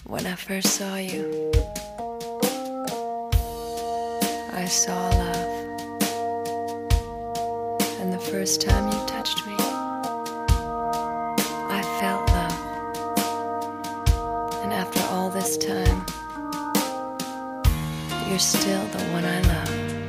When I first saw you, I saw love. And the first time you touched me, I felt love. And after all this time, you're still the one I love.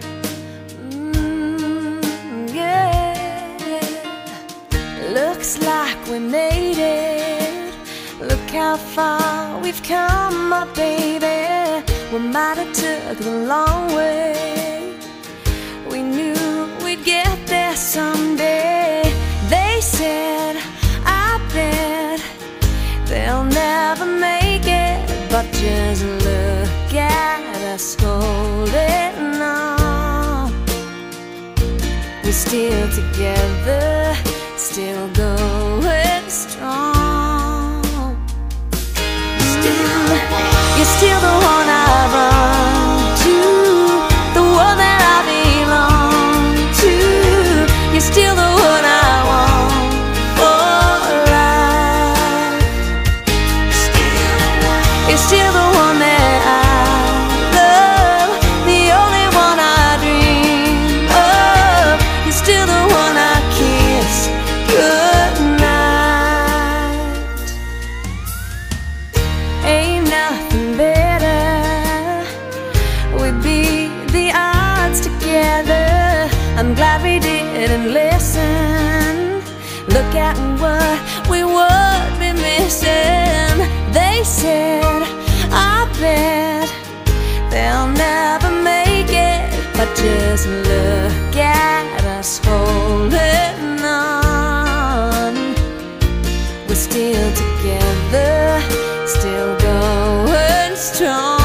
Yeah. Looks like we made it. Look how far we've come, my baby. We might have took the long way. We knew we'd get there someday. They said, I bet they'll never make it. But just look at us holding on. We're still together, still going strong. You're still the one I run to, the one that I belong to. You're still the one I want for life. You're still the one that I love, the only one I dream of. You're still the one I kiss goodnight. Ain't nothing better. We beat the odds together. I'm glad we didn't listen. Look at what we would be missing. They said, I bet they'll never make it. But just look at us holding on. We're still together, still going strong.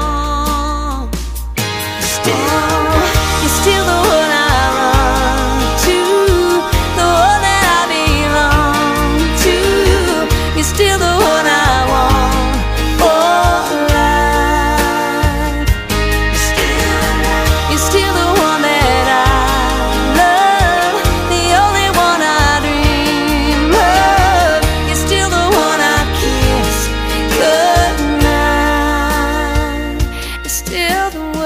You're still the one I run to, the one that I belong to. You're still the one I want for life. You're still the one that I love, the only one I dream of. You're still the one I kiss goodnight. You're still the one.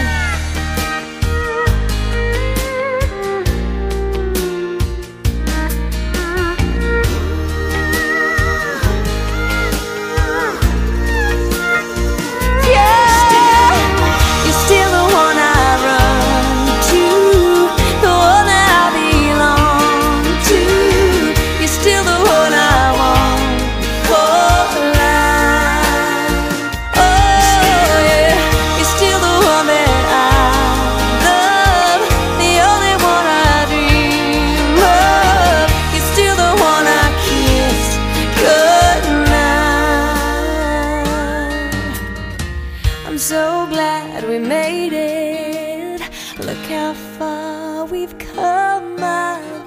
I'm so glad we made it. Look how far we've come, my